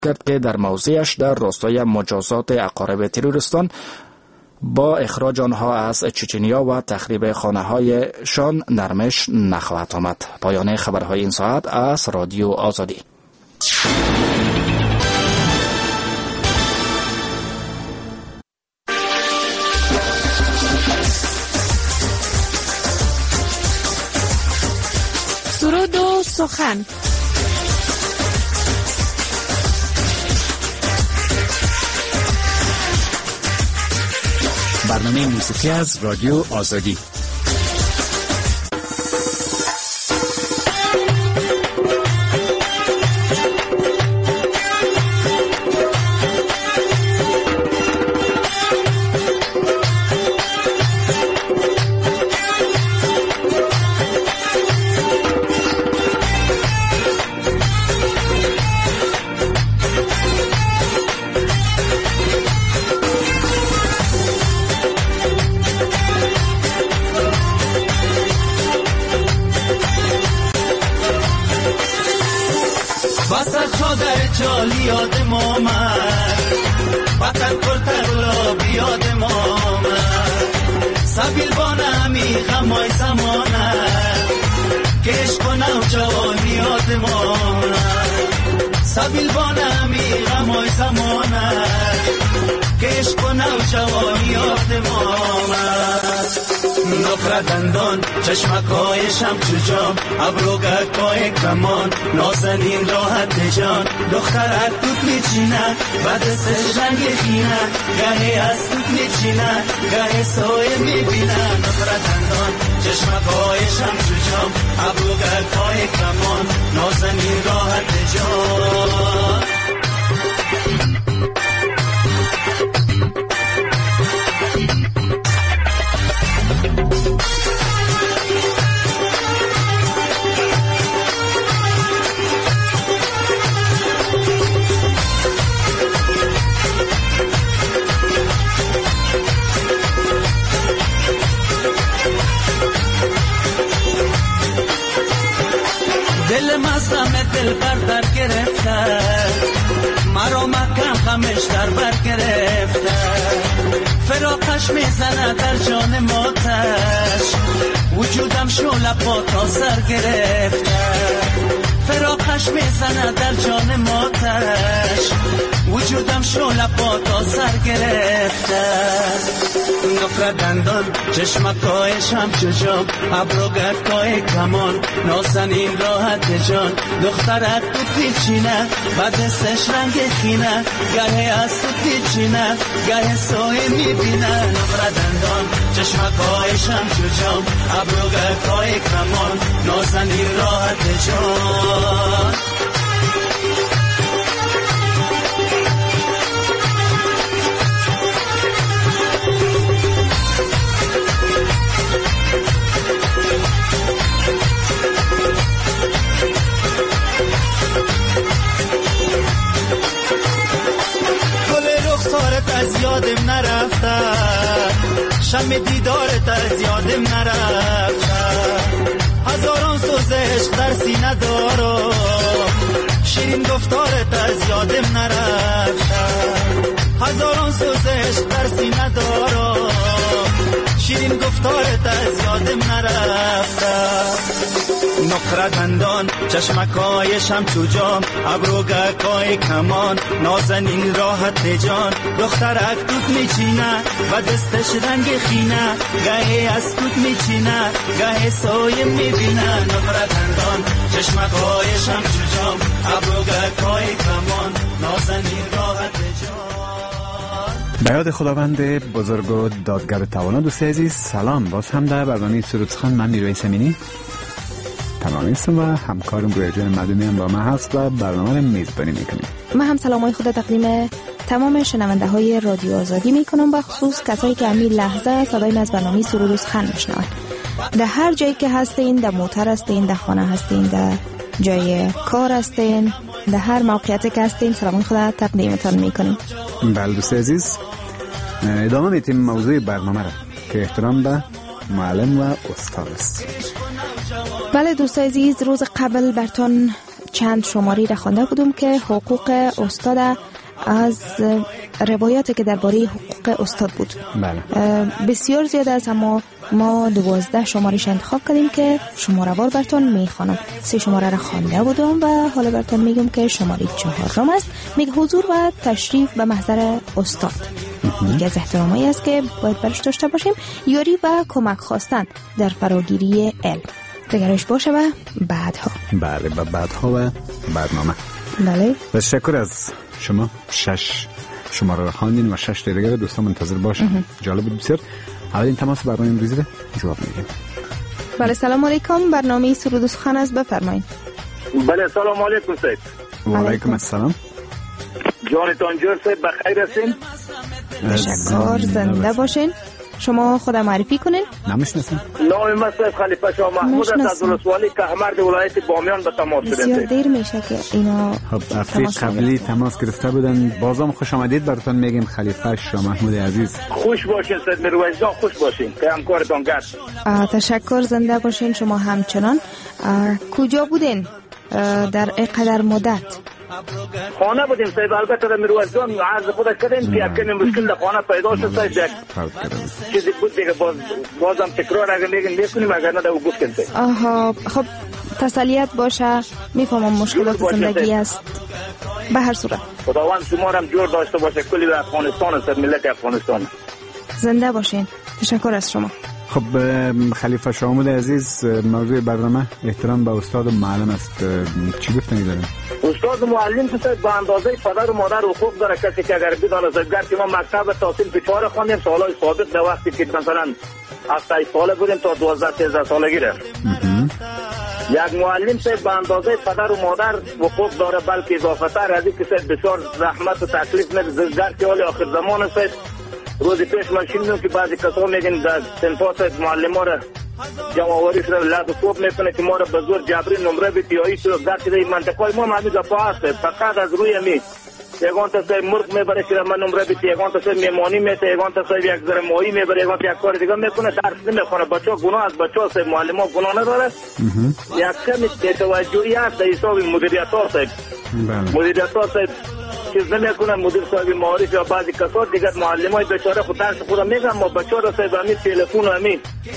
کرد که در موضعش در راستای مجازات اقارب تروریستان با اخراج آنها از چچنیا و تخریب خانه‌هایشان نرمش نخواهد آمد. پایان خبرهای این ساعت از رادیو آزادی. سرود و سخن. برنامه موسیقی از رادیو آزادی. جالی یادم آمد وطن کرد گلابی یادم آمد سبیل با نمی غمای زمانت که عشق و نوجوانی یادم آمد سبیل با نمی غمای زمانت که عشق و نوجوانی یادم آمد نقره دندان چشمکایشم چجام ابروگکای کمان نازنین راحت جان دخترک توت میچینه بعد سه رنگ خینه گاهی از توت میچینه گاهی سایه میبینه نقره دندان چشمکایشم چجام ابروگکای کمان نازنین راحت جان دل مستم دل بردر گرفته مرا مکم غمش در بر گرفته فراقش میزنه در جان ماتش وجودم شعله پا تا سر گرفته فراقش میزنه در جان ماتش وجودم شعله پا تا سر گرفته نقره دندان چشمکایشم چجام ابروگکای کمان نازنین راحت جان دخترک تو پیچینه بعد سش رنگ خینه گاهی از تو پیچینه گاهی سایه میبینه نقره دندان چشمکایشم چجام ابروگکای کمان نازنین راحت جان از یادم نرفته شم دیدارت از یادم نرفته هزاران سوز عشق در سینه دارم شیرین گفتارت از یادم نرفته هزاران سوز عشق در سینه دارم شیرین گفتارت از یادم نرفته نقره دندان چشمکایشم چوجام ابروگکای کمان نازنین راحت جان دخترک توت میچینه و دستش رنگ خینه گاهی از توت میچینه گاهی سایه میبینه نقره دندان چشمکایشم چوجام ابروگکای کمان نازنین راحت جان. به یاد خداوند بزرگ و دادگر توانا. دوست عزیز سلام، باز هم در برنامه سرودسخن من میرویس امینی تمامیستم و همکارم روی جان مدنی هم با من هست و برنامه رو میزبانی میکنیم. من هم سلامای خود تقدیم تمام شنونده های رادیو آزادی میکنم، به خصوص کسایی که همین لحظه صدای از برنامه سرودسخن میشنوند. در هر جایی که هستین، در موتر هستین، در خانه هستین، در جای کار هستین، در هر موقعیتی که هستین، سلامای خود تقدیمتان میکنیم. بله دوست عزیز، ادامه میتیم موضوع برنامه را که احترام به معلم و استاد است. بله دوست عزیز، روز قبل براتون چند شماری را خوانده بودم که حقوق استاد از روایاتی که درباره حقوق استاد بود. بله. بسیار زیاد است، اما ما 12 شمارش انتخاب کردیم که شماره وار براتون میخوانم. 3 شماره را خوانده بودم و حالا براتون میگم که شماره 4 است. میگه حضور و تشریف به محضر استاد. یکی از احترامایی است که باید برش داشته باشیم. یاری و کمک خواستن در فراگیری علم. دگرش باشه و بعدها. بله، و بعدها و برنامه. بله. تشکر از شما. 6 شماره را خواندین و 6 دیگه دوستان منتظر باشن. جالب بود بسیار. اولین تماس برنامه امروزی رو جواب میدیم. بله، سلام علیکم. برنامه سرود و سخن است، بفرمایید. بله، سلام علیکم سید. و علیکم السلام. جانتان جور سید، بخیر هستین؟ تشکر، زنده باشین. شما خودم معرفی کنین. نمیشناسم. نام من سید خلیفه شاه محمود است، از ولسوالی کهمرد ولایت بامیان به تماس شدم. بسیار دیر میشه که اینا هفته قبلی تماس گرفته بودن. بازم خوش آمدید براتون میگیم خلیفه شاه محمود عزیز. خوش باشین سید میرویس جان، خوش باشین که همکارتان گرد. تشکر، زنده باشین. شما همچنان. کجا بودین در اینقدر مدت؟ خانه بودیم سید. البته در میرویس جان عرض خودت کردیم که یکمی مشکل در خانه پیدا شد سید. چیزی بود دیگه بازم تکرار اگر میگین میکنیم، اگر نه دو گفتیم سید. آها، خب تسلیت باشه. میفهمم مشکلات زندگی است. به هر صورت خداوند شما هم جور داشته باشه. کلی به افغانستان سید، ملت افغانستان. زنده باشین. تشکر از شما. خب خلیفه شاه محمود عزیز، موضوع برنامه احترام به استاد و معلم است. چی گفتنی داریم؟ استاد معلم که به اندازه پدر و مادر حقوق داره. کسی که اگر بداند که ما مکتب تا صنف 4 خواندیم، سالهای سابق در وقتی که مثلا 7 ساله بودیم تا 12-13 سالگی رفت. یک معلم به اندازه پدر و مادر حقوق داره، بلکه اضافه تر از این که بسیار زحمت و تکلیف میده. در حال آخر زمان روزی پیش من شنیدم که بعضی کسا میگن در سنفات معلم ها را جمعواری شده لحظ خوب میکنه که ما را به زور جبری نمره بیتیایی شده. در که در منطقه ما همی گفت هست فقط از روی می یکان تا مرغ میبره که من نمره بیتی، یکان تا میمانی میته، یکان تا یک ذره ماهی میبره، یکان تا یک کار دیگه میکنه. درس نمیخونه. بچه ها گناه از بچه ها معلم ها گناه نداره. یک کمی توجهی هست در حساب مدیریت ها مدیریت ها چیز نمیکنن. مدیر صاحب معارف یا بعضی کسات دیگر معلمای بیچاره خود درس خود میگن. ما بچه‌ها صاحب همین تلفن و همین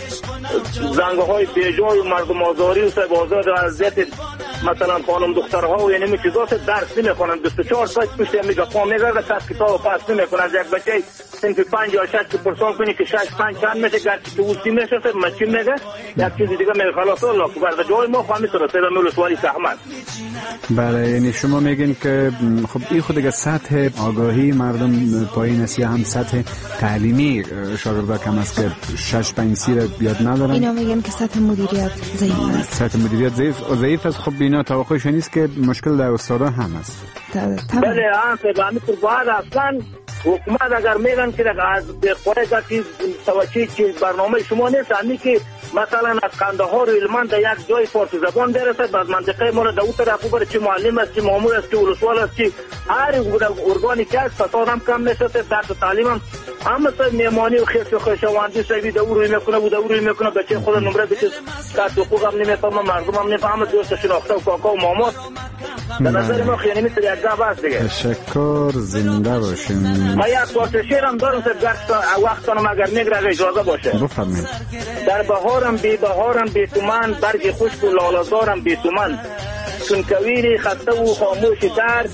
زنگ‌های بیجای و مردم آزاری و صاحب آزار اذیت مثلا خانم دخترها و یعنی چیزا درس نمیخونن. 24 ساعت پشت میگه پا میگرده کس کتاب پاس نمیکنه. از یک بچه صنف 5 یا 6 که پرسان کنی که 6 5 چند میشه گرچه که اوسی میشه صاحب مچی میگه یک چیز دیگه میگه. خلاص الله که برده جای ما خواهمی سره صاحب مولسوالی احمد. بله، یعنی شما میگین که خب این خود دیگه سطح آگاهی مردم پایین است یا هم سطح تعلیمی شاگردا کم است که 6-5 سیر یاد ندارن؟ اینا میگن که سطح مدیریت ضعیف است. سطح مدیریت ضعیف است. خب اینا توقعش نیست که مشکل در استادا هم است. بله همین بعد اصلا حکومت اگر میگن که از بخواه که توجه که برنامه شما نیست، همی که مثلا از قندهار و هلمند یک جای فارسی زبان برسد، بعد منطقه ما را در اون طرف بره چه معلم است، چه مامور است، چه ولسوال است، چه هر ارگانی که است فساد هم کم میشه. درس و تعلیم هم مثلا میمانی و خیس و خوشاوندی سوی در او روی میکنه و در او روی میکنه. بچه خود نمره بچه کارت حقوق هم نمیفهمه، مردم هم نمیفهمه، دوست شناخته و کاکا و ماما. در نظر ما خیلی مثل یک گپ است دیگه. تشکر، زنده باشین. ما یک پارچه شعر هم دارم وقتانم اگر میگره اجازه باشه. بفرمایید. در بهارم بی بهارم بی تومن، برگ خشک و لاله‌زارم بی تومن، چون کویر خسته و خاموش درد،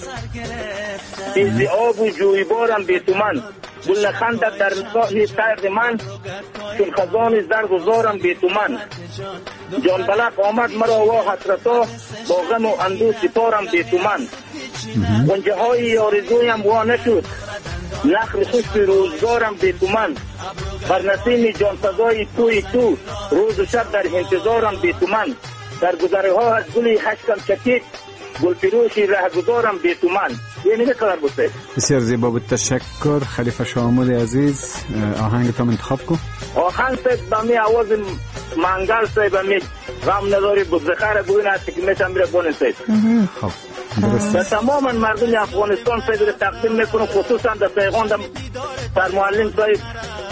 بی آب و جویبارم بی تومن، گل خندت در ساحل سرد من، چون خزان زرد و زارم بی تومن، جان بلق آمد مرا و حسرتا، با غم و اندوه سپارم بی تومن، غنچه های آرزویم وا نشد، نخل خشک روزگارم بی تومن، بر نسیم جان فضای توی تو، روز و شب در انتظارم بی تومن، در گذره ها از گلی خشکم چکید، گل فروشی رهگذارم بی تومن. یعنی نکار بوده. بسیار زیبا بود. تشکر خلیفه شاه محمود عزیز. آهنگ تو انتخاب کن. آهنگ سید با می آواز منگل سید با می غم نداری بود زخار بوین هستی که میشم میره بونه سید. خب درست. تماما مردم افغانستان سید رو تقدیم میکنم، خصوصا در پیغام در معلم سید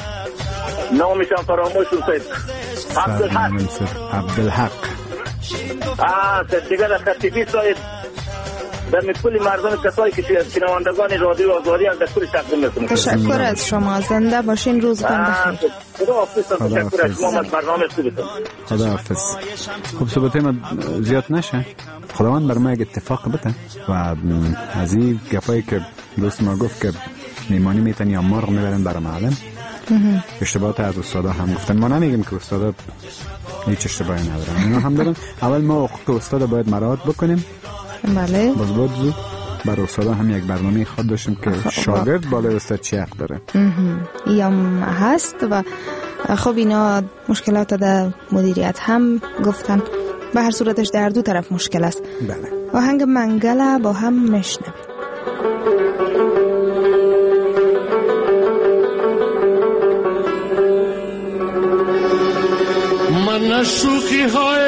نامشان فراموش سید عبدالحق. عبدالحق. سید دیگر خطیبی سید در کل مردم کسایی که شنوندگان رادیو آزادی هم در کل تقدیم میکنم. تشکر از شما، زنده باشین، روزتان بخیر. خدا حافظ. تشکر از شما، برنامه خوبتون. خدا حافظ. خب صحبت ما زیاد نشه، خداوند بر ما یک اتفاق بده و از این گپایی که دوست ما گفت که میمانی میتن یا مرغ میبرن برای معلم، اشتباهات از استادا هم گفتن. ما نمیگیم که استادا هیچ اشتباهی ندارن، اینا هم دارن. اول ما حقوق استادا باید مراعات بکنیم. بله. باز بود برای استادا هم یک برنامه خود داشتیم که شاگرد بالای استاد چی حق داره. یا هست و خب اینا مشکلات در مدیریت هم گفتن. به هر صورتش در دو طرف مشکل است. بله. آهنگ منگله با هم میشنویم. من شوخی های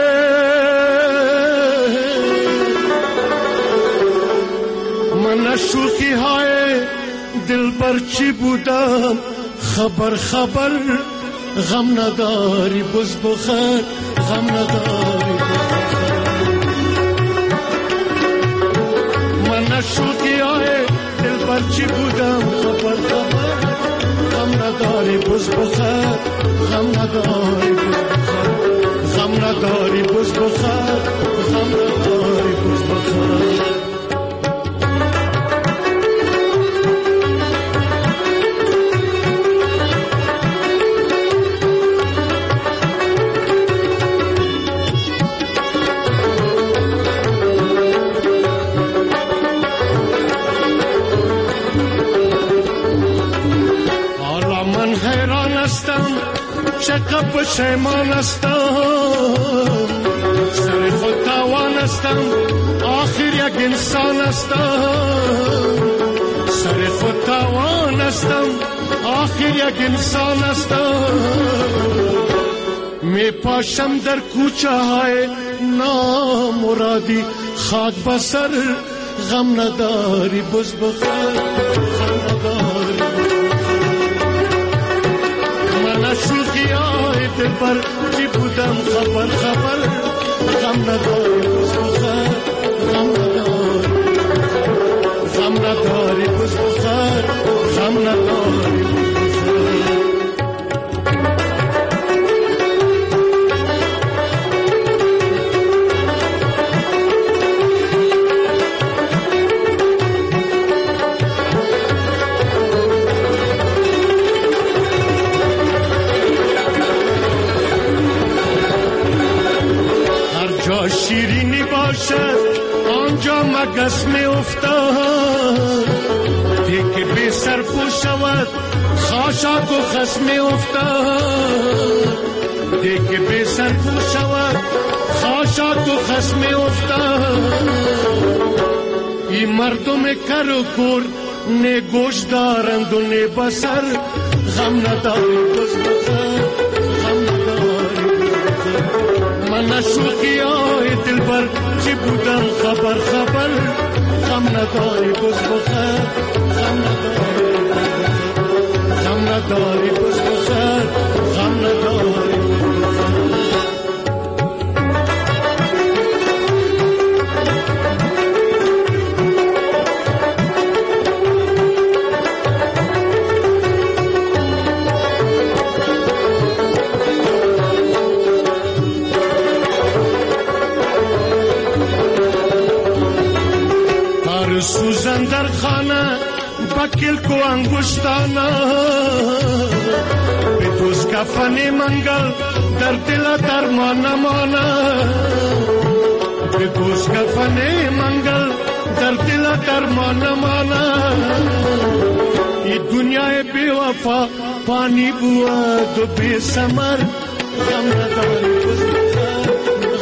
دل برچی بودم، خبر غم نداری بز بخیر، غم نداری. من شوخی های دل برچی بودم، خبر غم نداری بز بخیر، غم نداری غم نداری بز بخیر، غم نداری بز بخیر. چقدر پشیمان هستم، سر خود تاوان هستم، آخر یک انسان هستم. سر خود تاوان هستم، آخر یک انسان هستم. می پاشم در کوچه های نامرادی، خاک بسر غم نداری بز بخیر، غم نداری. شوخی های دل پر چی بودم، خبر غم نداری بز بخیر، غم نداری غم نداری بز بخیر، غم نداری بز بخیر. شیرینی باشد آنجا مگس می افتاد، دیگه بی سرپو شود خاشاک و خس می افتاد. دیگه بی سرپو شود خاشاک و خس می افتاد. این مردم کر و کور نه گوش دارند و نه بسر، غم نداری بز بخیر، غم نداری. من شوخی های دل بر چی بودم، خبر غم نداری بز بخیر، غم نداری غم نداری بز بخیر، غم نداری. سوزن در خانه بکل کو انگشتانا، به دوست کفن منگل در دل درمان نمانا. به دوست کفن منگل در دل درمان نمانا. ای دنیای بی وفا پانی بود و بی ثمر، غم نداری بز بخیر،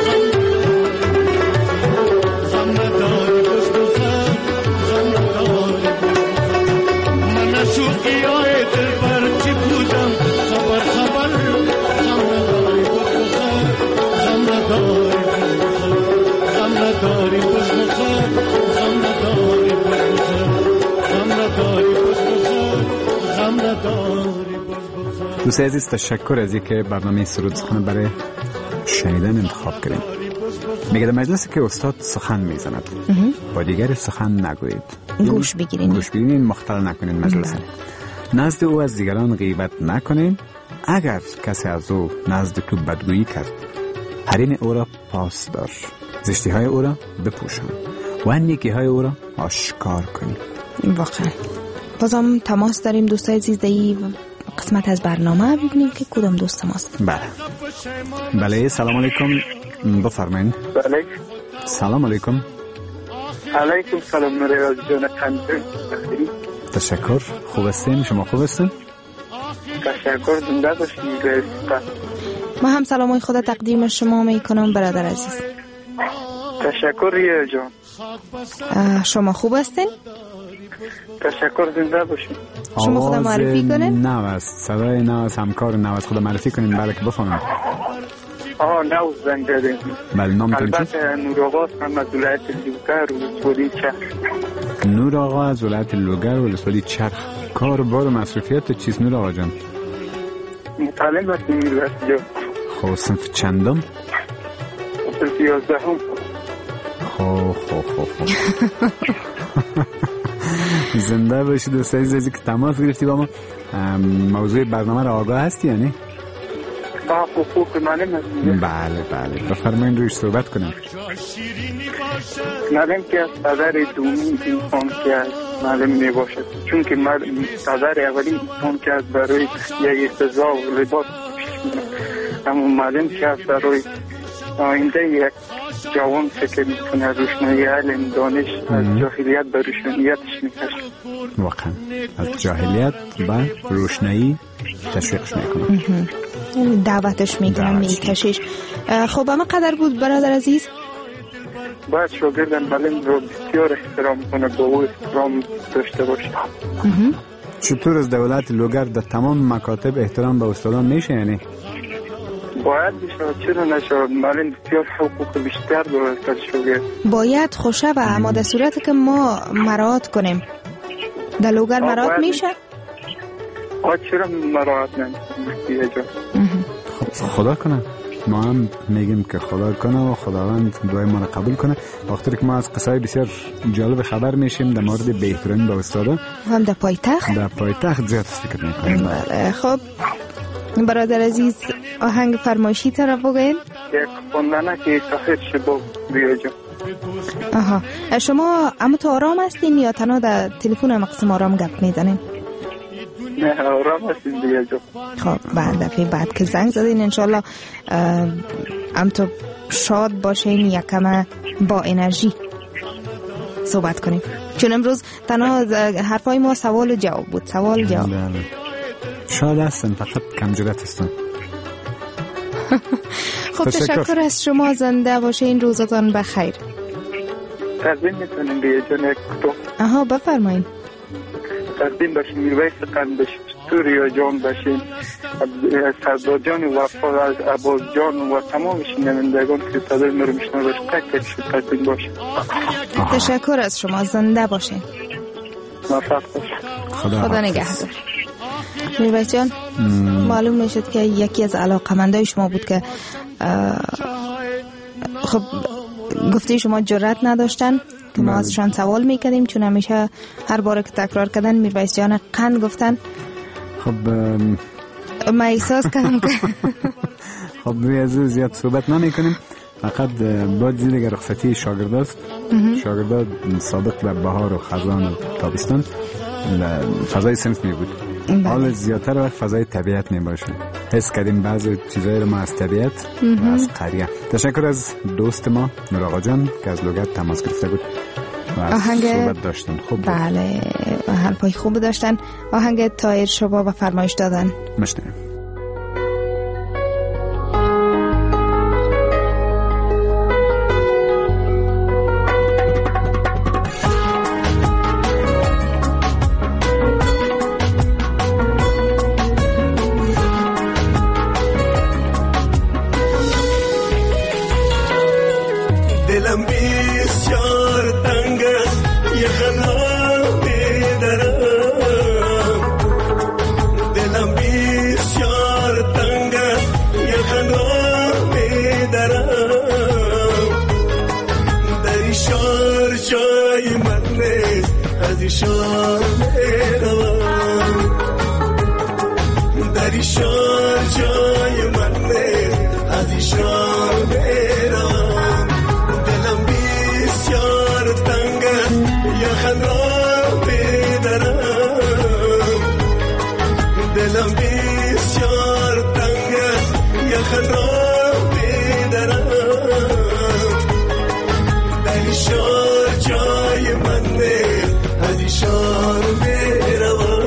غم نداری بز بخیر، غم نداری. من شوخی های دل بر چی بودم، خبر غم نداری بز بخیر، غم نداری غم نداری بز بخیر، غم نداری بز بخیر، غم نداری بز بخیر، غم نداری بز بخیر. دوست عزیز تشکر از اینکه برنامه سرود سخن برای شنیدن انتخاب کردیم. میگه در مجلسی که استاد سخن میزند با دیگری سخن نگویید، گوش بگیرین، گوش بگیرین، مختل نکنین مجلس. نزد او از دیگران غیبت نکنین. اگر کسی از او نزد تو بدگویی کرد، حریم او را پاس دار، زشتی های او را بپوشان و نیکی های او را آشکار کنید. واقعا بازم تماس داریم دوستای عزیز، ای قسمت از برنامه ببینیم که کدام دوست ماست. بله سلام علیکم، بفرمایید. بله سلام علیکم. علیکم سلام نوریاز جان خنده. تشکر، خوب هستین؟ شما خوب هستین؟ تشکر، زنده باشید. ما هم سلامای خود تقدیم شما میکنم برادر عزیز. تشکر ریا جان. شما خوب هستین؟ تشکر، زنده باشید. شما خود معرفی کنین؟ نواز صدای نواز همکار نواز خود معرفی کنین. بله که بفهمم. نواز زنگ زدیم. بله نامتون چیست؟ البته نور آقا هم از ولایت لوگر و ولسوالی چرخ. نور آقا از ولایت لوگر و ولسوالی چرخ. کار بار و مصروفیت چیست نور آقا جان؟ متعلم هستیم میروست جان. خب صنف چندم؟ صنف 11 هم. خب زنده باشید و سعی زیزی که تماس گرفتی با ما. موضوع برنامه را آگاه هستی یعنی؟ حقوق معلم هستیم. بله بفرمایید رویش صحبت کنیم. معلم که از پدر دومی انسان که از معلم می باشد، چون که پدر اولی انسان که از برای یک استضاء و لباس اما معلم که از برای آینده یک جوان فکر میکنه، روشنایی علم دانش از جاهلیت به روشنیتش میکشه. واقعا از جاهلیت به روشنایی تشویقش میکنه، دعوتش میکنه، میکشش. خب اما قدر بود برادر عزیز؟ باید شاگردم معلم رو بسیار احترام کنه، با او احترام داشته باشه. چطور از دولت لوگر در تمام مکاتب احترام به استادان میشه یعنی؟ باید بشه، چرا نشه؟ معلم بسیار حقوق بیشتر داره شاگرد. باید خوشه و اما در صورت که ما مراعات کنیم در لوگر مراعات میشه؟ چرا مراعات نمیشه؟ خدا کنه. ما هم میگیم که خدا کنه و خداوند دعای ما را قبول کنه. وقتی که ما از قصای بسیار جالب خبر میشیم در مورد بی احترامی به استادا هم در پایتخت زیاد فکر میکنیم. بله خب برادر عزیز آهنگ فرمایشی تر بگوین. یک خوندنه که تاخیر شباب بیا جا. شما اما تو آرام هستین یا تنها در تلفن مقسم آرام گپ میزنین؟ نه آرام هستین بیا جا. خب بعد دفعه بعد که زنگ زدین انشالله ام تو شاد باشین، یکم با انرژی صحبت کنیم، چون امروز تنها حرفای ما سوال و جواب بود. سوال جواب. شاد هستن، فقط کم جرأت هستن. خب تشکر از شما، زنده باشین، روزتان بخیر. تقدیم میتونیم بیا جان یک کتاب. بفرمایید. تقدیم باشین میرویس قند سوریا جان باشین، سردار جان وفا از عباس جان و تمام شنوندگان که صدای ما رو میشنون باش تقدیم باشین. تشکر از شما، زنده باشین. موفق باشین. خدا نگهدار. میرویس جان معلوم میشد که یکی از علاقمندای شما بود که خب گفته شما جرأت نداشتن که ما ازشان سوال میکردیم، چون همیشه هر بار که تکرار کردن میرویس جان قند گفتن. خب ما احساس کردم که خب روی از زیاد صحبت نمیکنیم، فقط باید زیر اگر رخصتی شاگرداست، شاگردات سابق به بهار و خزان و تابستان فضای صنف می بود. حال زیادتر وقت فضای طبیعت می باشه. حس کردیم بعضی چیزایی رو ما از طبیعت و از قریه. تشکر از دوست ما نور آقا جان که از لوگر تماس گرفته بود و از صحبت داشتن. خوب بله حرفای خوب داشتن. آهنگ طایر شبا و فرمایش دادن مشنویم. دلم بیش میروم در این شهر جای من نیست از این شهر میروم دلم بسیار تنگ است یخن را بدرم دلم بسیار تنگ است یخن را بدرم در این شهر جای من نیست از این شهر میروم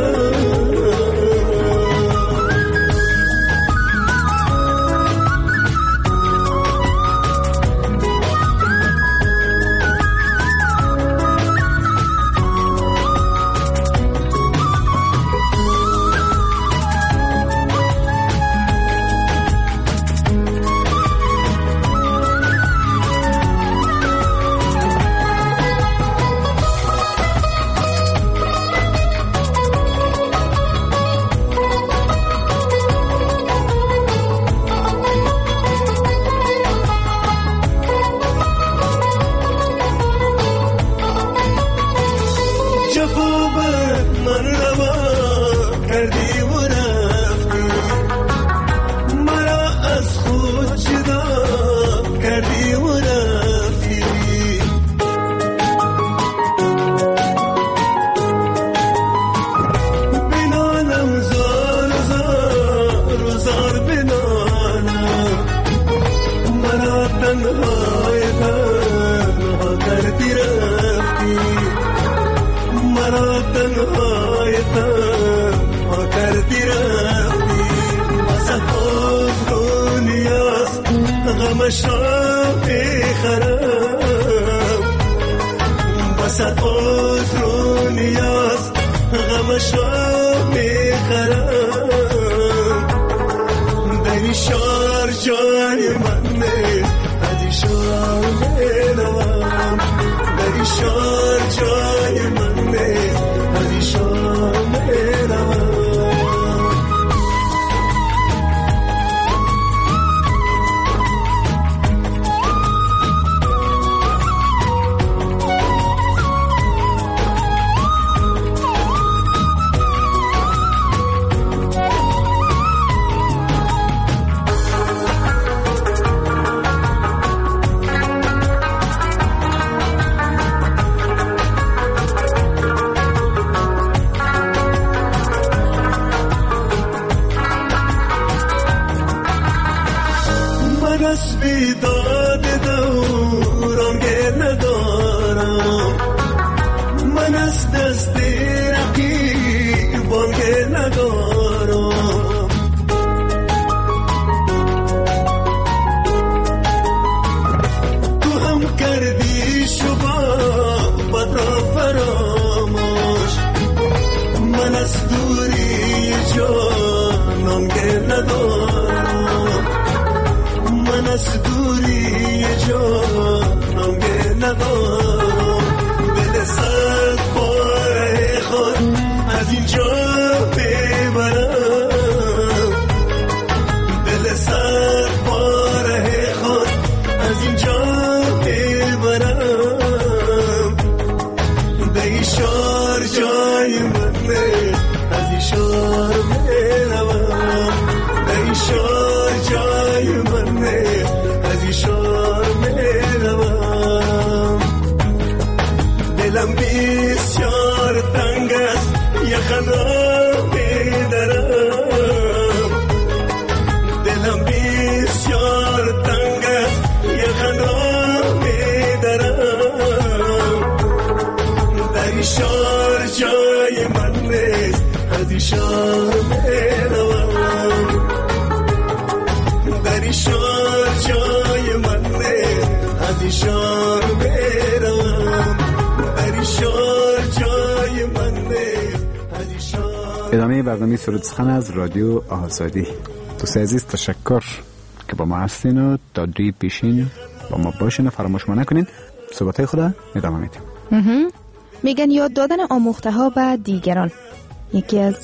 ادامه برنامه سرود سخن از رادیو آزادی. دوست عزیز تشکر که با ما هستین و تا دوی پیشین با ما باشین و فراموش ما نکنین. صحبتهای خدا ادامه میدیم. میگن یاد دادن آموخته ها به دیگران یکی از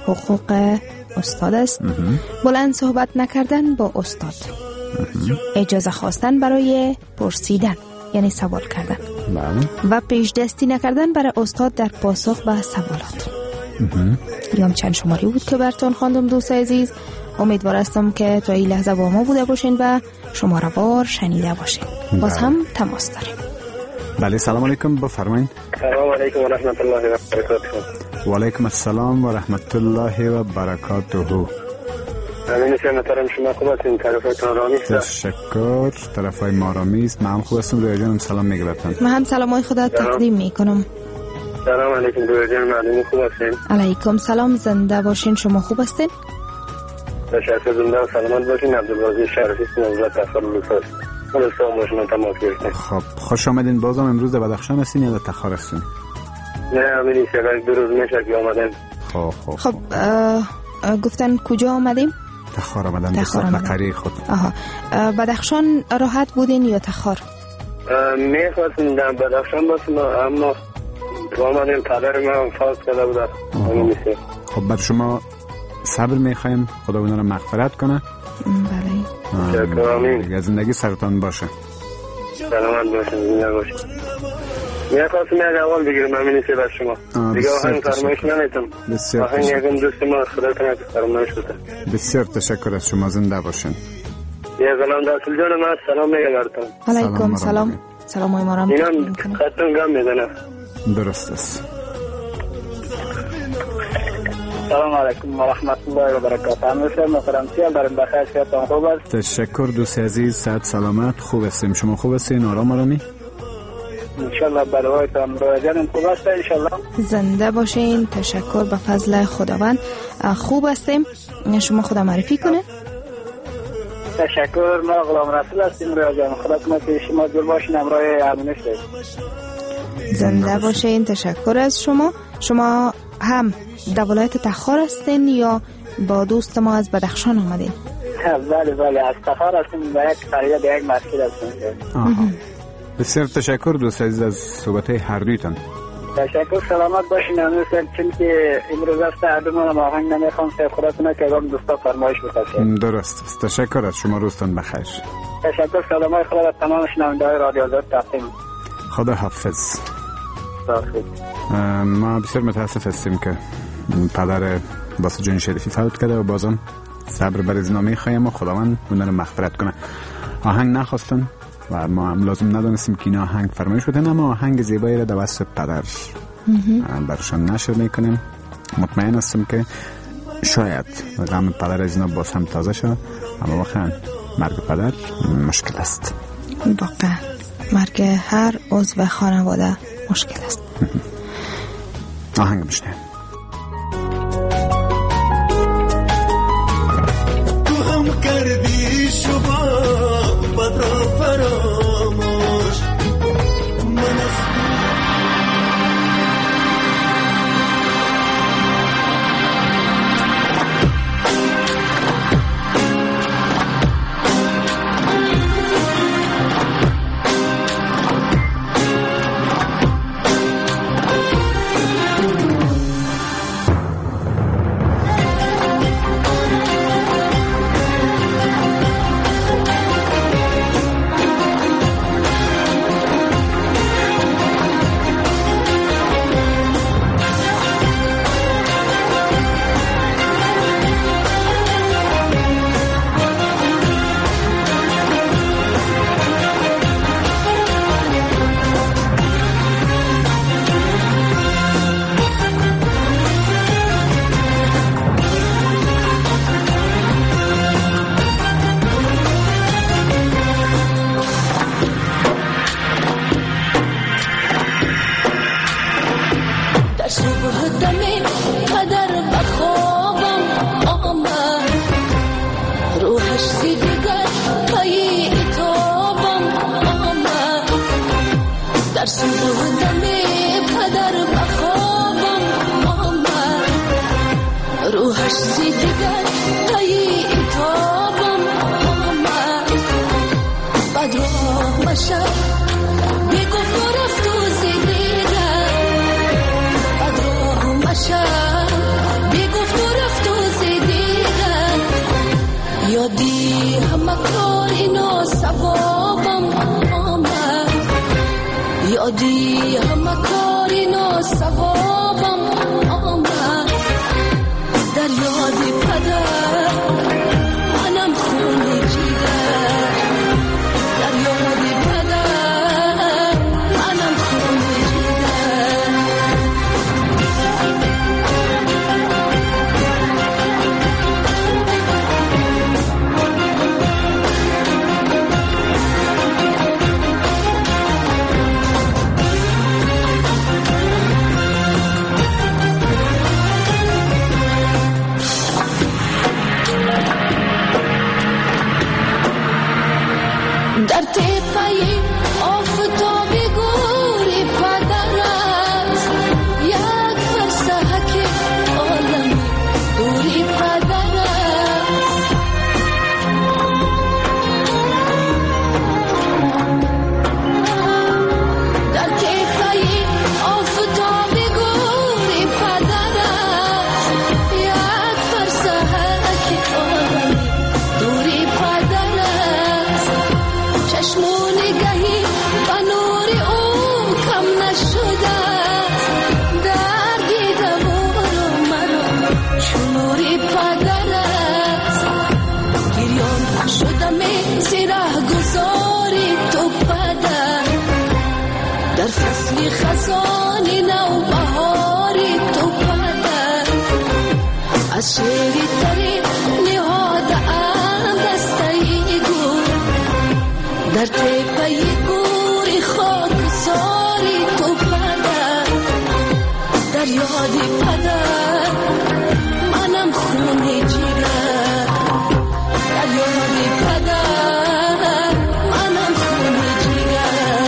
حقوق استاد است. بلند صحبت نکردن با استاد. اجازه خواستن برای پرسیدن، یعنی سوال کردن بله. و پیش دستی نکردن برای استاد در پاسخ به سوالات. یام چند شماره بود که براتون خواندم دوست عزیز. امیدوار هستم که تا این لحظه با ما بوده باشین و شماره وار شنیده باشین. باز هم تماس داریم. بله سلام علیکم، بفرمایید. سلام علیکم و رحمت الله و برکاته. و علیکم السلام و رحمت الله و برکاته. امین محترم، شما خوب هستین؟ طرفایتان رامی است؟ تشکر، طرفای ما رامی است. من خوب هستم. رویا جانم سلام میگردم. من هم سلامای خدا تقدیم میکنم. سلام علیکم رویا جان، معلوم خوب هستین؟ علیکم سلام، زنده باشین. شما خوب هستین؟ تشکر، زنده و سلامت باشین. عبدالبازی شرفی است، نوزاد تخار لوساس. ملستان باشین تماس گرفتیم. خب خوش آمدین. بازم امروز در بدخشان هستین یا در تخار هستین؟ نه امین دو روز میشه که آمدیم. خب گفتن کجا آمدیم؟ تخار آمدن. تخار آمدن. خود. بدخشان راحت بودین یا تخار؟ میخواستم در بدخشان باشم اما آمدیم پدر من فاز کرده بود. خب بر شما صبر میخوایم، خدا اونا رو مغفرت کنه. بله. آمین. زندگی سرتان باشه. سلامت باشین، زنده باشین. میخواستم یک اول بگیرم امین سی بر شما. دیگه آهنگ فرمایش نمیتم. آهنگ یکم دوست ما خدا کنه که فرمایش بده. بسیار تشکر از شما، زنده باشین. یه غلام دستل جان من سلام میگردم. علیکم سلام. سلام های مارم. اینان خطون گم میزنه. درست است. سلام علیکم و رحمت الله و برکاته. همسر محترم سیال دارم بخیر، شیطان خوب است؟ تشکر دوست عزیز، صحت سلامت، خوب هستیم. شما خوب هستین؟ آرام آرامی؟ انشالله برایتان رویا جانم خوب است انشالله. زنده باشین. تشکر به فضل خداوند خوب هستیم. شما خدا معرفی کنه. تشکر، ما غلام رسول هستیم. رویا جان خدا کنه که شما جور باشین همراه امینش دارید. زنده باشین. تشکر از شما. شما هم در ولایت تخار هستین یا با دوست ما از بدخشان آمدین؟ بله از تخار هستیم. با یک قریه به یک مسجد هستیم. بسیار تشکر دوست عزیز از صحبت هر دویتان. تشکر، سلامت باشین. امروز چون که امروز است هردومان آهنگ نمیخوام که خدا کنه که اگرم دوستا فرمایش بکنه. درست است. تشکر از شما، روزتان بخیر. تشکر، سلامت خدا به تمام شنونده های رادیو آزاد تقدیم. خدا حافظ. ما بسیار متاسف هستیم که پدر باسط جان شریفی فوت کرده و بازم صبر بر از نامی خواهیم و خداوند اونها رو مغفرت کنه. آهنگ نخواستن و ما هم لازم ندانستیم که این آهنگ فرمایش بودن، اما آهنگ زیبایی را توسط پدر برشان نشر میکنیم. مطمئن هستم که شاید غم پدر از اینا باز هم تازه شد، اما واقعا مرگ پدر مشکل است. واقعا مرگ هر عضو خانواده مشکل است. آهنگ بشنویم. تو هم کردی شباب بد را فراموش، من یادی همه کار اینو سوابم آمد یادی همه کاری ناسوابم آمد در یادی پدر منم خون جیگر در یادی پدر منم خون جیگر در تپه‌ی آفتابی گوری پدر است یک فرسخک عالمی دوری پدر است در تپه‌ی آفتابی گوری پدر است یک فرسخک عالمی دوری پدر است چشمو نگهی و نور او کم نشده در دیدم رو مرا چنوری پدر است گریان شدم زیره گذاری تو پدر در فصلی خزانی نو بهاری تو پدر از شیری تری نهاده ام دسته گل در تپه‌ی گوری خاکساری تو پدر در یادی پدر منم خون جیگر در یادی پدر منم خون جیگر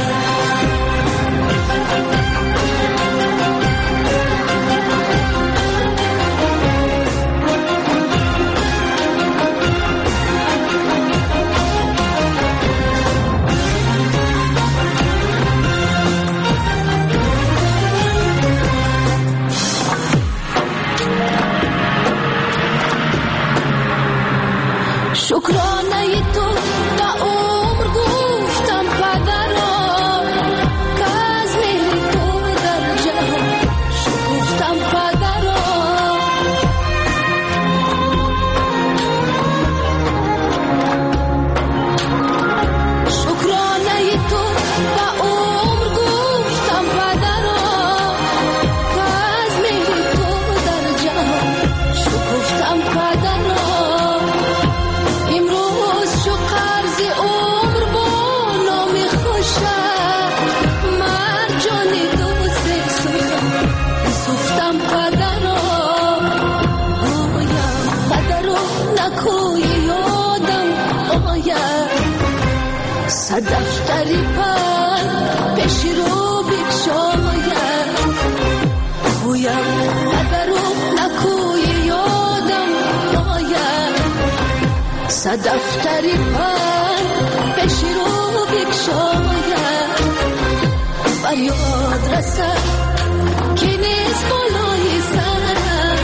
شکرانه تو و عمر گفتم پدرم که از مهر تو در جهان شکفتم پدرم شکرانه تو و عمر گفتم پدرم که از مهر تو در جهان شکفتم پدرم امروز شو قرض عمر با نام خوشم مرجانی دوست سویم سفتم پدرم گویم پدرم نکوی یادم آید صدفتری پر پیش رو بکشاید گویم پدرم نکوی یادم آید صدفتری پر پیش رو بکشاید فریاد رسد که نیست بالای سرم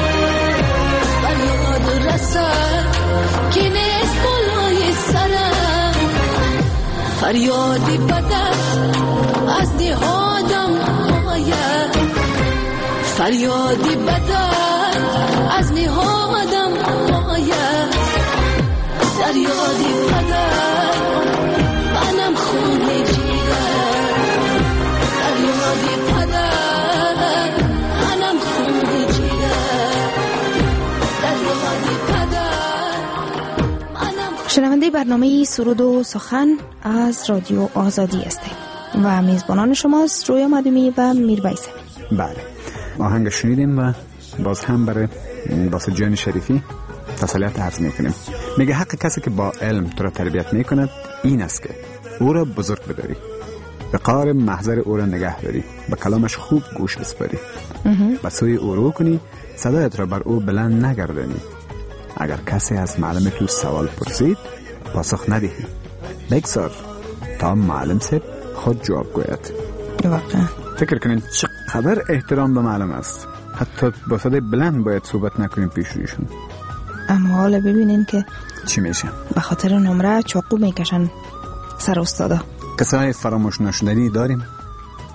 فریاد رسد که نیست بالای سرم فریادی بدر از نهادم آید فریادی بدر از نهادم آید در یادی پدر منم خون جیگر در یادی پدر منم خون جیگر در یادی پدر منم. شنونده برنامه سرود و سخن از رادیو آزادی هستیم و میزبانان شماست رویا مدومی و میرویس امینی. بله آهنگ شنیدیم و باز هم برای واسه جان شریفی تسلیت عرض میکنیم. میگه حق کسی که با علم تو را تربیت میکند این است که او را بزرگ بداری، به قار محضر او را نگه داری، به کلامش خوب گوش بسپاری، به سوی او رو کنی، صدایت را بر او بلند نگردانی. اگر کسی از معلم تو سوال پرسید پاسخ ندهی، بگذار تا معلم صاحب خود جواب گوید. واقعا فکر کنین چقدر احترام به معلم است، حتی با صدای بلند باید صحبت نکنیم پیش رویشون. اما حالا ببینین که چی میشه؟ به خاطر نمره چاقو میکشن سر استادا. قصه های فراموش نشدنی داریم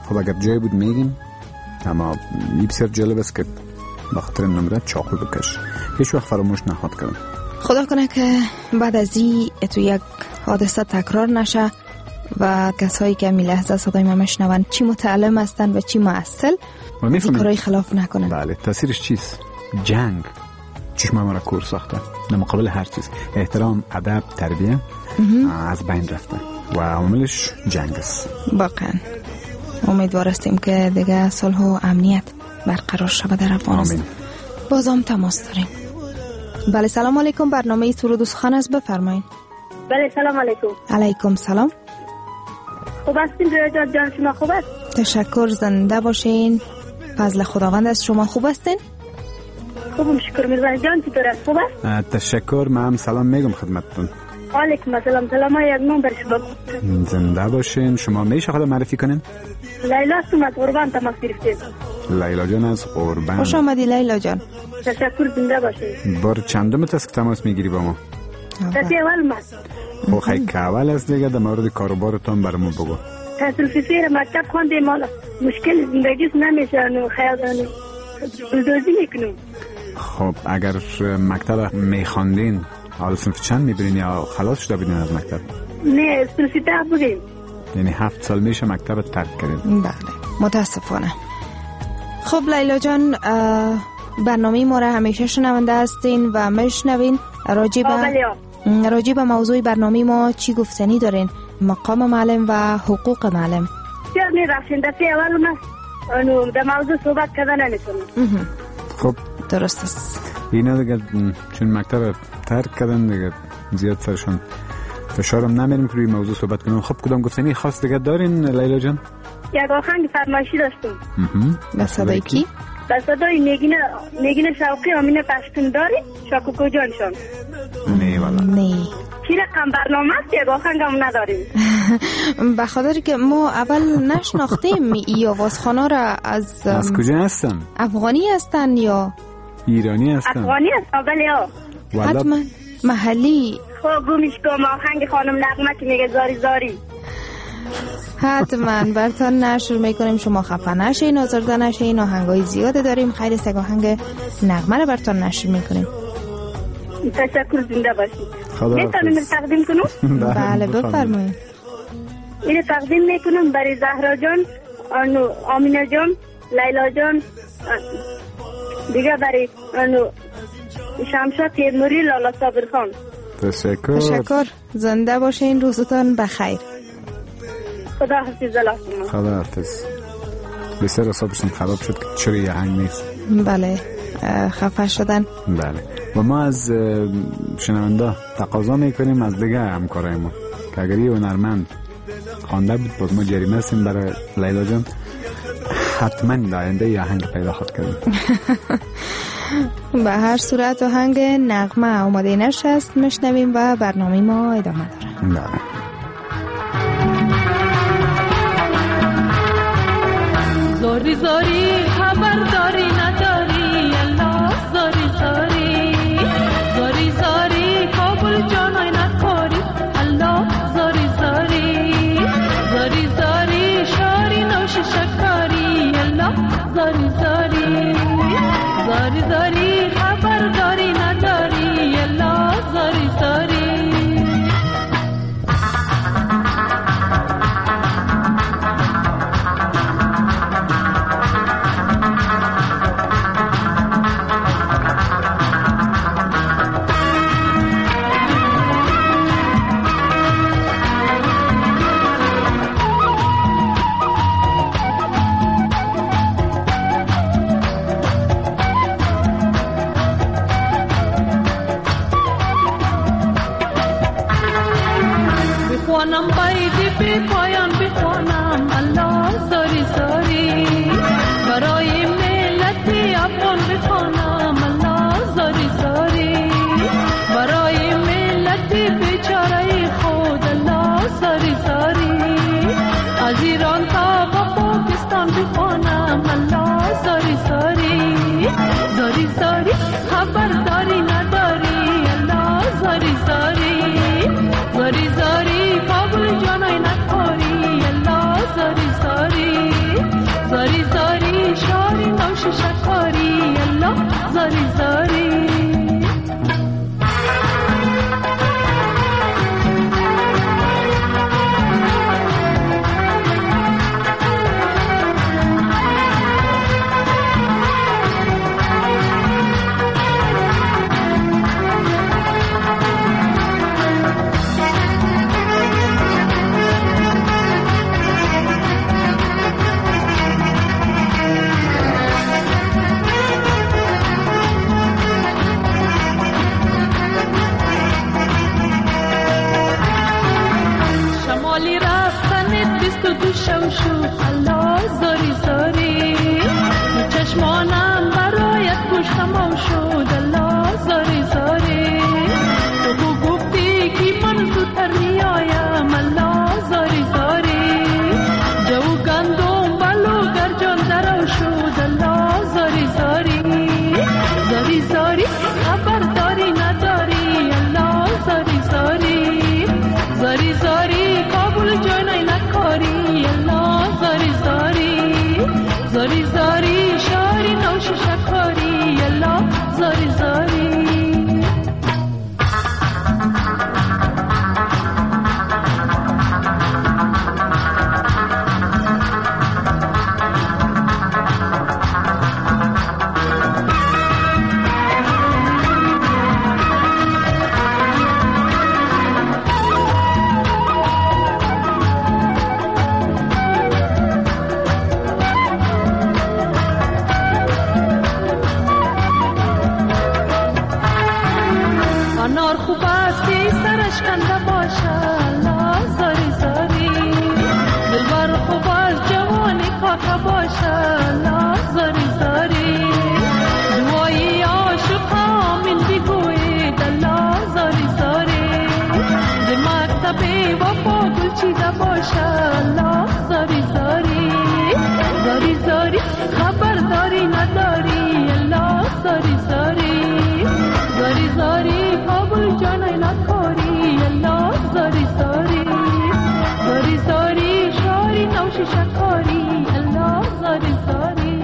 خب اگر جای بود میگیم، اما این بسیار جالب است که به خاطر نمره چاقو بکش. هیچ وقت فراموش نخواد کنم. خدا کنه که بعد از این تو یک حادثه تکرار نشه و کسایی که می لحظه صدای ما میشنون چی متعلم هستن و چی معسل و میفهمید کارهای خلاف نکنن. بله، تاثیرش چیست؟ جنگ چشم ما را کور ساخته در مقابل هر چیز. احترام، ادب، تربیه از بین رفته و عاملش جنگ است. واقعا امیدوار هستیم که دیگه صلح و امنیت برقرار شود در افغانستان. بازم تماس داریم. بله سلام علیکم، برنامه سرود و سخن است، بفرمایید. بله سلام علیکم. علیکم سلام. خوب هستین رضا جان؟ شما خوب است؟ تشکر، زنده باشین. فضل خداوند است. شما خوب هستین؟ خوبم شکر. میرزا جان چطور است؟ خوب است؟ تشکر. من سلام میگم خدمتتون. علیکم السلام. سلام های من بر شما. زنده باشین. شما میشه خود معرفی کنین؟ لیلا هستم از قربان تماس گرفتید. لیلا جان از قربان. خوش آمدی لیلا جان. تشکر، زنده باشین. بار چندم است که تماس میگیری با ما؟ کسی اول ما. خب خیلی که اول است دیگه. در مورد کاروبارتون برامون بگو. تحصیل فیزیک مکتب خوندیم، مال مشکل زندگیش نمیشه و خیال بلدوزی میکنم. خب اگر مکتب میخواندین حالا صنف چند میبرین یا خلاص شده بودین از مکتب؟ نه سلسیته بودیم. یعنی 7 سال میشه مکتب ترک کردین؟ بله متاسفانه. خب لیلا جان، برنامه ما را همیشه شنونده هستین و میشنوین. راجع به موضوع برنامه ما چی گفتنی دارین؟ مقام معلم و حقوق معلم. چرا میرفتین دفعه اول ما در موضوع صحبت کردن نمیتونیم. خب درست است. اینا دیگه چون مکتب ترک کردن دیگه زیاد سرشون فشارم نمیریم که روی موضوع صحبت کنیم. خب کدام گفتنی خاص دیگه دارین لیلا جان؟ یک آهنگ فرمایشی داشتیم. به صدای کی؟ به صدای نگین شوقی امین پشتون داری شاکوکو جانشان. نه والا نه. چی رقم برنامه است یک آهنگ هم نداریم؟ به خاطر که ما اول نشناختیم ای آوازخانه را. از کجا هستن؟ افغانی هستن یا ایرانی هستن؟ افغانی هستن بله ها. حتما محلی. خب گوش کن آهنگ خانم نغمه که میگه زاری زاری. حتما براتون نشر میکنیم، شما خفه نشین، آزرده نشین. آهنگای زیاده داریم، خیلی سگ آهنگ نغمه رو براتون نشر میکنیم. تشکر، زنده باشید. میتونم تقدیم کنم؟ بله بفرمایید. اینو تقدیم میکنم برای زهرا جان، آمینه جان، لیلا جان، دیگه برای شمشاد تیموری، لالا صابر خان. تشکر، زنده باشین، روزتان بخیر. خدا حافظ. خدا حافظ. بسیار اصابشون خراب شد که چرا یه هنگ نیست. بله خفه شدن. بله و ما از شنونده تقاضا میکنیم از دیگه همکارای ما که اگر یه هنرمند خوانده بود باز ما جریمه هستیم برای لیلا جان. حتما لاینده یه آهنگ پیدا خود کردیم. به هر صورت آهنگ نغمه اومده نشست میشنویم و برنامه ما ادامه داره. بله. زاری زاری خبر داری نداری الله زاری زاری زاری زاری کابل جانای نکاری الله زاری زاری زاری زاری شاری نوش شکاری الله زاری زاری زاری زاری خبر داری نداری الله زاری زاری. بخوانم بیدی بی پایان بخوانم الله زاری زاری برای ملت افغان بخوانم الله زاری زاری برای ملت بیچاره خود الله زاری زاری از ایران تا پاکستان بخوانم الله زاری زاری زاری زاری خبر داری نداری الله زاری زاری زاری زاری کابل جانای نکاری الله زاری زاری زاری زاری خبرداری نداری الله زاری زاری زاری زاری کابل جانای نکاری الله زاری زاری زاری زاری شاری نوش شکاری الله زاری زاری خبرداری نداری الله زاری زاری زاری زاری کابل جانای نکاری الله زاری زاری زاری زاری شاری نوش شکاری الله زاری زاری.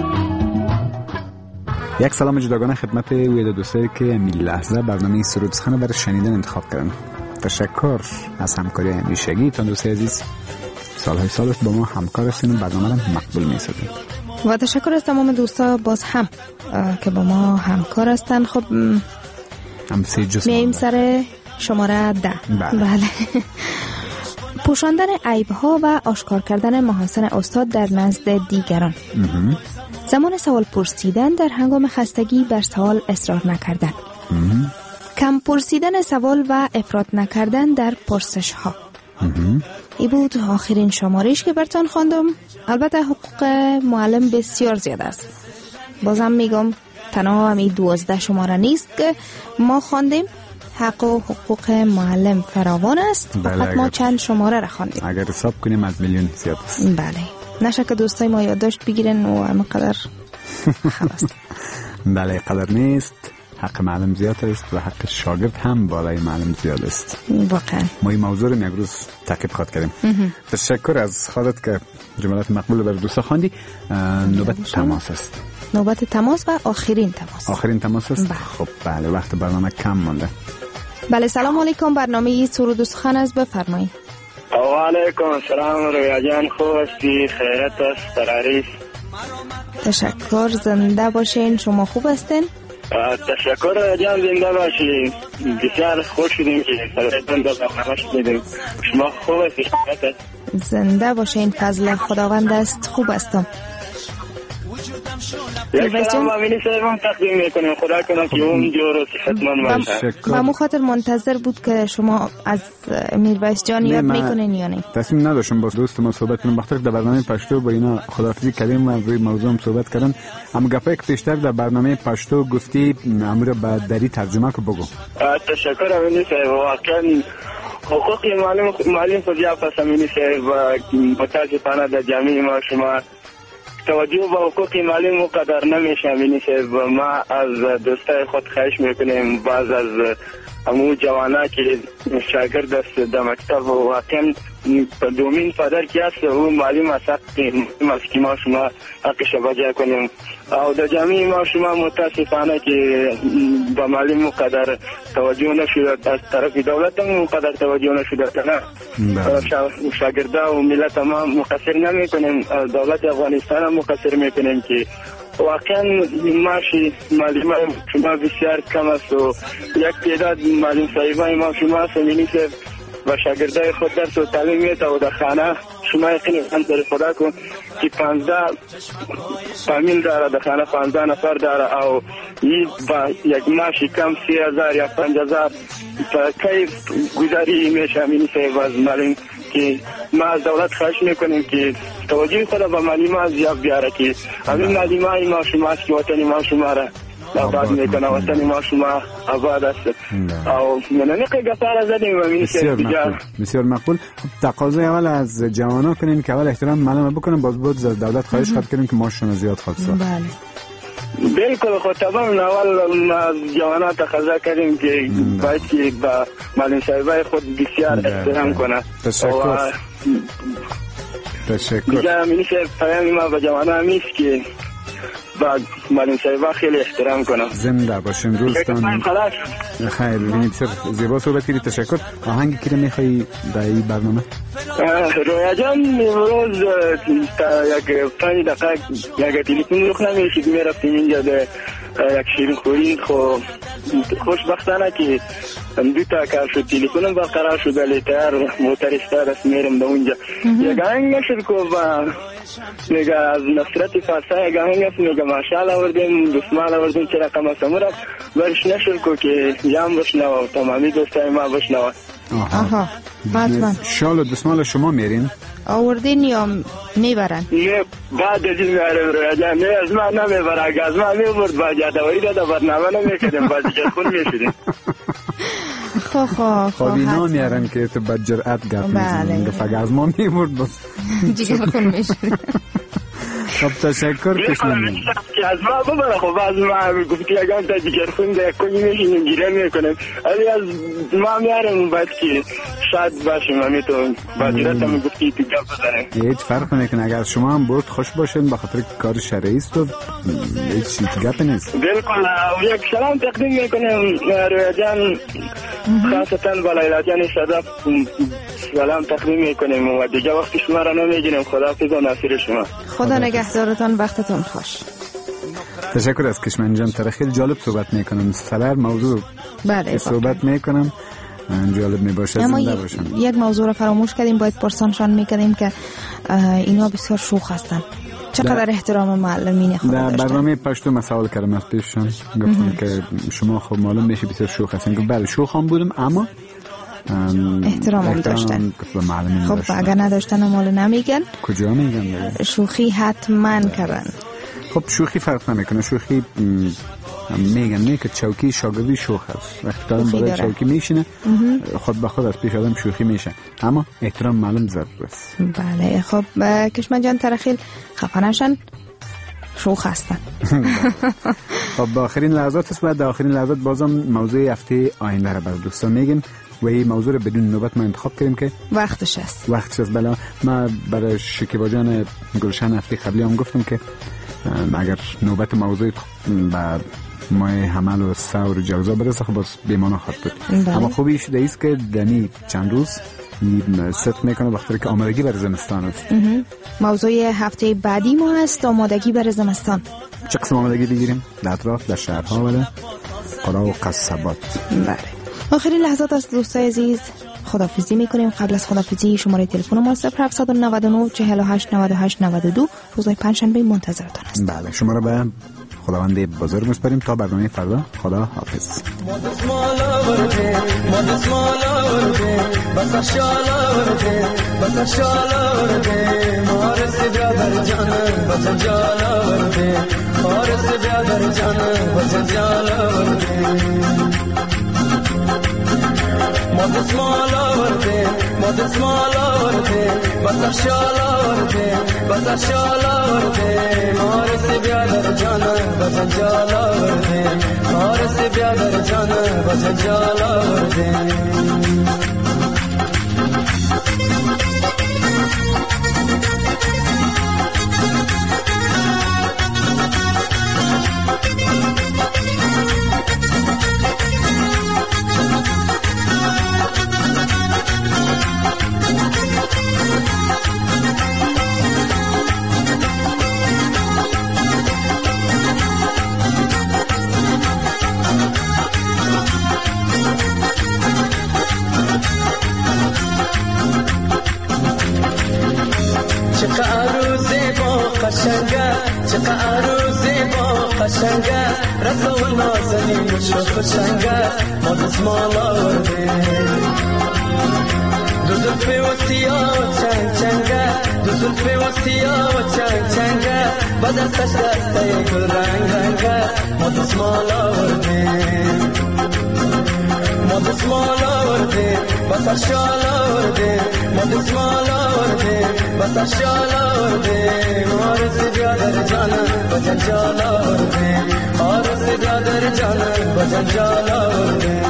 یک سلام جداگانه خدمت وید دوستایی که امیل لحظه برنامه سرود سخن برای شنیدن انتخاب کردن. تشکر از همکاری همیشگی تان دوستی عزیز. سالهای سال است با ما همکار هستین و برنامه را مقبول می‌سازید. و تشکر از تمام دوستا باز هم که با ما همکار هستن. خب میایم سر شماره 10. بله. پوشاندن عیب‌ها و آشکار کردن محاسن استاد در نزد دیگران. زمان سوال پرسیدن در هنگام خستگی بر سوال اصرار نکردن. کم پرسیدن سوال و افراط نکردن در پرسش ها. ای بود آخرین شمارش که براتون خواندم. البته حقوق معلم بسیار زیاد است. بازم میگم تنها همین 12 شماره نیست که ما خواندیم. حق و حقوق معلم فراوان است. فقط ما چند شماره را خواندیم. اگر حساب کنیم از میلیون زیاد است. بله. نشه که دوستای ما یادداشت بگیرن و همینقدر خلاص. بله قدر نیست. حق معلم زیاد است و حق شاگرد هم بالای معلم زیاد است. واقعا ما این موضوع رو یک روز تاکید خواهد کردیم. تشکر از خودت که جملات مقبول بر دوستا خواندی. نوبت تماس است. نوبت تماس و آخرین تماس. آخرین تماس است. خب بله وقت برنامه کم مونده. بله سلام علیکم. برنامه سرود و سخن است بفرمایید. و علیکم سلام رویا جان خوب هستی؟ خیرت است تراریس. تشکر زنده باشین. شما خوب هستین؟ تشکر جان زنده باشی. بسیار خوش شدیم که فرستان دو برنامه شدیم. شما خوب هستی؟ زنده باشین. فضل خداوند است. خوب هستم. یک سلام امینی صاحبم تقدیم میکنیم. خدا کنم که اون جور و صفتمند باشه. و مو خاطر منتظر بود که شما از میرویس جان یاد میکنین یا نه. تصمیم نداشتم با دوست ما صحبت کنم. وقتی در برنامه پشتو با اینا خداحافظی کردیم و روی موضوع هم صحبت کردن. اما گپایی که پیشتر در برنامه پشتو گفتی امر با دری ترجمه کو بگو. تشکر امینی صاحب. واقعا حقوق معلم فضیلت است امینی صاحب و متاسفانه در جامعه ما شما توجه به حقوق معلم مقدر نمیشه امینی صاحب. ما از دوستای خود خواهش میکنیم بعض از همون جوانا که شاگرد است در مکتب و واقعا دومین پدر که هست او معلم است که ما شما حقش بجا کنیم. او در جامعه ما شما متاسفانه که به معلم مقدر توجه نشده از طرف دولت هم مقدر توجه نشده. شاگرده و ملت ما مقصر نمی کنیم. دولت افغانستان هم مقصر می کنیم که واقعا معاش معلم شما بسیار کم است و یک تعداد معلم صاحبان ما شما امینی صاحب و شاگردای خود درس و تعلیم میده و در خانه شما یقین انتظار خدا کن که 15 فامیل داره در خانه 15 نفر داره او با یک معاشی کم 30,000 یا 5,000 کیف گذاری میشه امینی صاحب از معلم که ما از دولت خواهش میکنیم که توجه خود به معلم زیاد بیاره که همین معلم های ما شما که وطن ما شما را آباد میکنه. وطن ما شما آباد است او منانی که گفار زدیم امینی صاحب دیگر بسیار مقبول. تقاضای اول از جوانا کنیم که اول احترام معلم بکنن باز بود از دولت خواهش خواهد کنیم که ماشون زیاد خواهد ساخت. بله بالکل. خود تمام اول جوانا تقاضا کردیم که باید که با معلم صاحبای خود بسیار احترام کنه. تشکر. دیگه همیشه پیام ما به جوانا همیست که با معلم صاحبا خیلی احترام کنم. زنده باشین. روزتان خیر. بسیار زیبا صحبت کردی. تشکر. آهنگی که میخوایی در این برنامه؟ رویا جان امروز یک 5 دقیقه یک تلفن روخ نمیشید میرفتیم اینجا به یک شیرین خوری. خب خوشبختانه که دو تا کار شد، تلفنم برقرار شد، لیتر موتر استاد میرم به اونجا. یک آهنگ نشد که میگه از نصرت فارسا یک آهنگ است، میگه ماشاءالله آوردیم دستمال آوردیم چه رقم است مرا برش نشد که جام بشنوا تمامی دوستای ما بشنوا. آها حتما. شال و دستمال شما میرین؟ آوردین یا میبرن؟ نه بعد از این میارم رویا جان. نه از ما نمیبره، اگه از ما میبرد با جادوایی داده برنامه نمیکردیم، بازی جرخون میشدیم. خب اینا میارن که تو با جرأت گفت میزنن. فقط از ما میبرد بس جرخون میشد. خب تشکر کشمن که از ما ببره. خب از ما گفتی اگر تا دیگر خون در کنی میشینیم گیره میکنیم، ولی از ما میارم باید که شاید باشیم همیتون با جرات هم گفتی تو جا بزنیم. هیچ فرق نکنه. اگر شما هم برد خوش باشین بخاطر کار شرعی است و هیچ چیز گپ نیست. بالکل. یک سلام تقدیم میکنیم رویا جان، خاصتا با لیلا جان صدف سلام تقدیم میکنیم و دیگه وقتی شما را نمیگیریم. خداحافظ و ناصر شما. خدا نگهدارتان. وقتتون خوش. تشکر از کشمن جان. خیلی جالب صحبت میکنم سر موضوع. بله صحبت میکنم جالب میباشه. اما زنده باشن. یک موضوع را فراموش کردیم، باید پرسانشان میکردیم که اینا بسیار شوخ هستن. چقدر احترام معلمین خود داشتن. در برنامه پشتو مسائل کردم از پیششان گفتم که شما خب معلوم میشه بسیار شوخ هستن. که بله شوخ هم بودم اما احترام داشتن. خب اگر نداشتن مال نمیگن. کجا میگن؟ شوخی حتما کردن. خب شوخی فرق نمیکنه. شوخی میگن نه که چوکی شاگردی شوخ است. وقتی آدم برای چوکی میشینه خود به خود از پیش آدم شوخی میشه، اما احترام معلوم ضرور است. بله. خب کشمن جان ترخیل خفنشن شوخ هستن. خب با آخرین لحظات است و در آخرین لحظات بازم موضوع هفته آینده را بر دوستان میگیم و این موضوع رو بدون نوبت ما انتخاب کردیم که وقتش است. بله. ما برای شکیبا جان گلشن هفته قبلی هم گفتم که اگر نوبت موضوع با ماه حمل و ثور جوزا برسه خب باز بیمانا خواهد بود. اما خوبی شده ایست که دنی چند روز صدق میکنه بخاطر که آمادگی برای زمستان است. موضوع هفته بعدی ما است آمادگی برای زمستان. چه قسم آمادگی بگیریم؟ در اطراف، در شهرها و قرى و قصبات. بله. آخرین لحظات از دوستای عزیز خداحافظی میکنیم. قبل از خداحافظی شماره تلفن ما 0799 48 98 92 روزهای پنجشنبه منتظرتان است. بله. شما را به خداوند بزرگ میسپاریم تا برنامه فردا. خدا حافظ. مدسمال آورده بس شال آورده مارس بیا در جانم بس جال آورده مارس بیا در جانم بس جال آورده قشنگه رسول نازنین شوخ شنگه ما دستمال آورده دو زلفه و سیاه و چنگ چنگه دو زلفه و سیاه و چنگ چنگه با دستش دسته گل رنگ رنگه ما دستمال آورده ما دستمال آورده بسر شالورده مدس مالورده بسر شالورده آرز جادر جانم بجن جالورده آرز جادر جانم بجن جالورده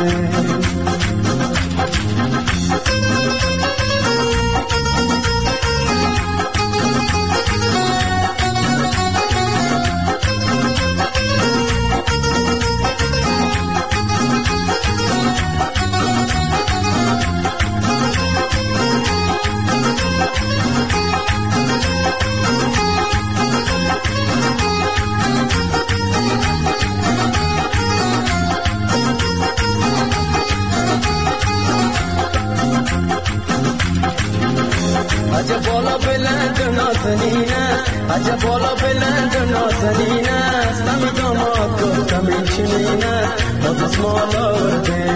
عجب بالا بلند نازنینه عجب بالا بلند نازنینه سمی داماد گفتم این چنینه مدس مالورده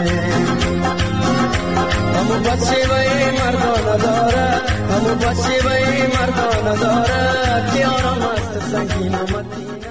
همو بچه و ای مردانه داره همو بچه و ای مردانه داره دیارم هست سنگین و مدینه